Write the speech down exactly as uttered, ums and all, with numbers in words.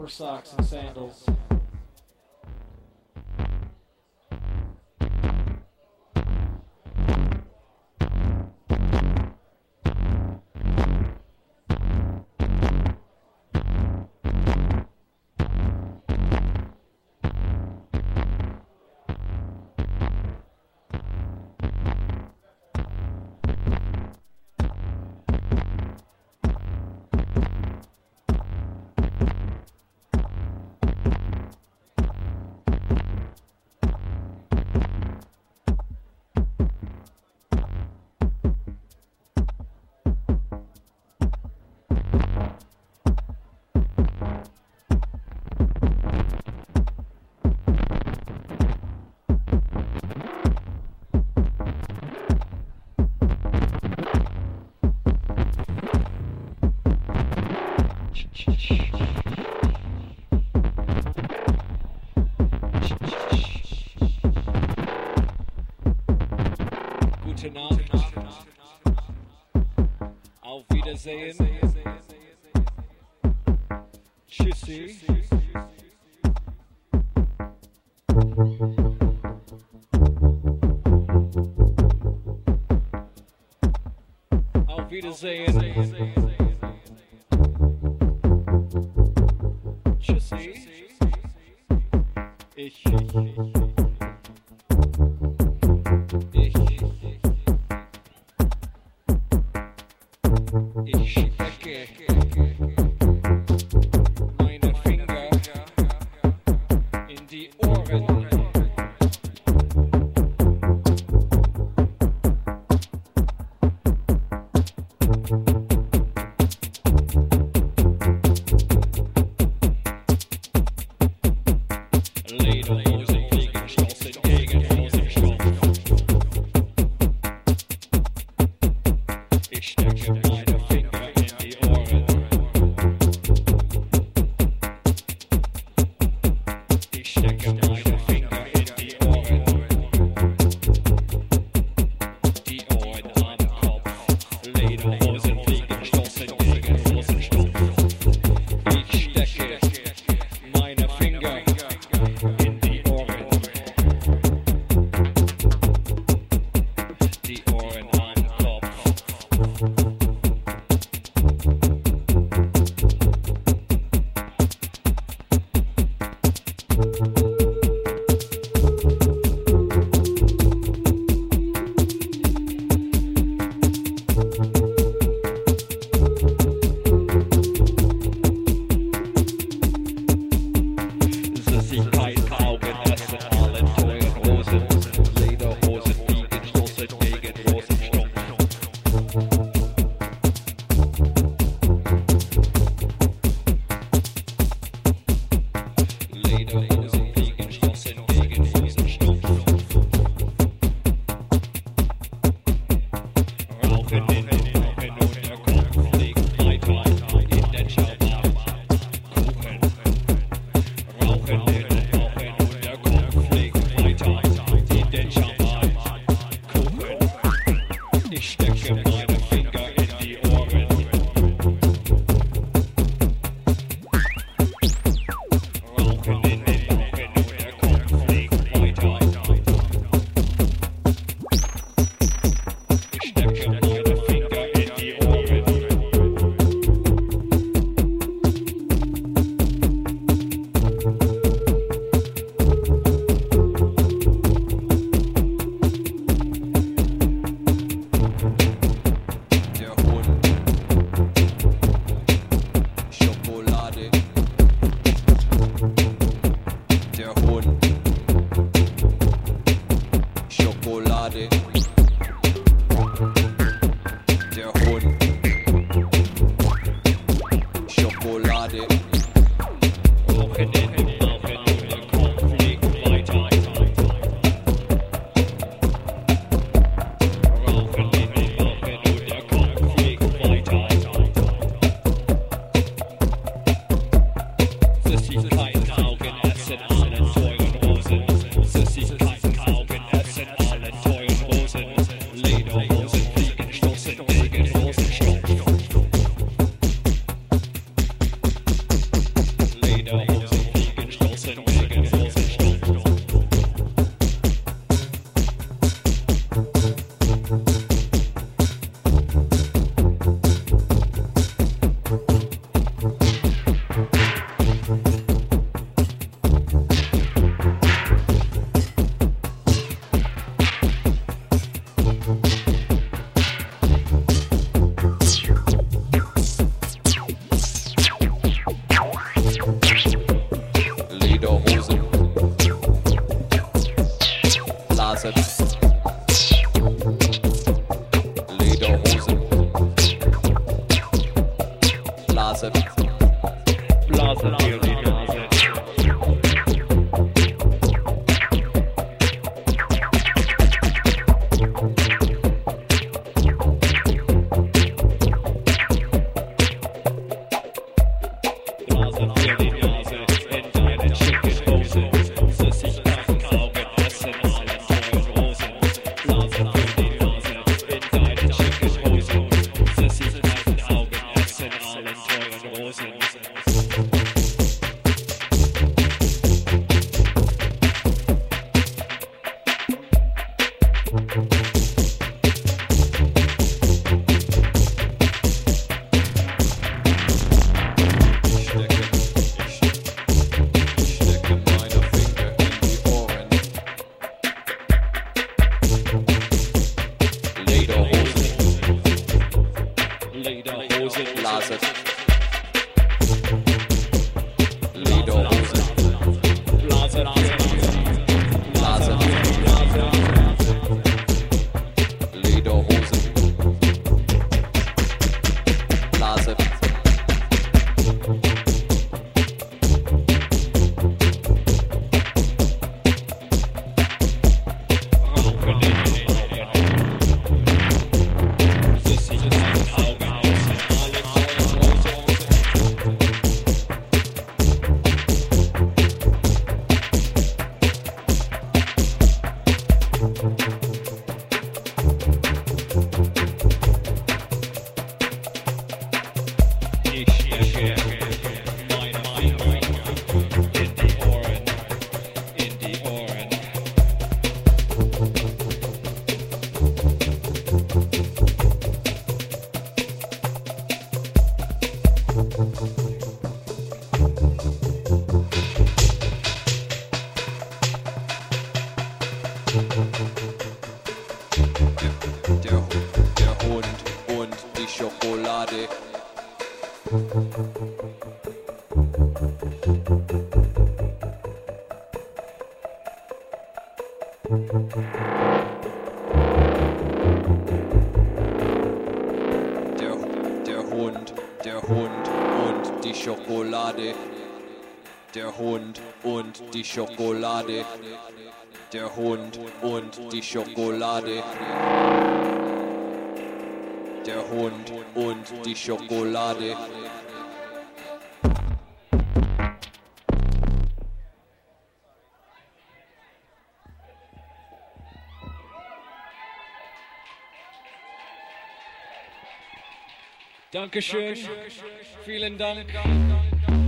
socks and sandals. Gute Nacht. Auf Wiedersehen. Tschüssi. Auf Wiedersehen. Tschüssi. Ich. Ich stecke meine Finger in die Ohren. Later, music. Lederhosen, Blasen, Lederhosen, Blasen, Blasen dir die Nase. Blasen dir die Nase in deine schicken Hose. Süßigkeiten, Augen, Essen, allen teuren Rosen. Blasen dir die Nase in deine schicken Hose. Süßigkeiten, Augen, Essen, allen teuren Rosen. Lederhosen, Blasen, Lederhosen, Blasen, Blasen, Lederhosen, Blasen, Rauchen in den Augen. Süßigkeiten, Augen, Essen, allen teuren Rosen. Ich stecke meine Finger in die Ohren, in die Ohren. der, der Hund und die Schokolade. Der, der Hund, der Hund und die Schokolade. Der Hund und die Schokolade. Der Hund und die Schokolade. Der Hund und die Schokolade. Dankeschön. Vielen Dank.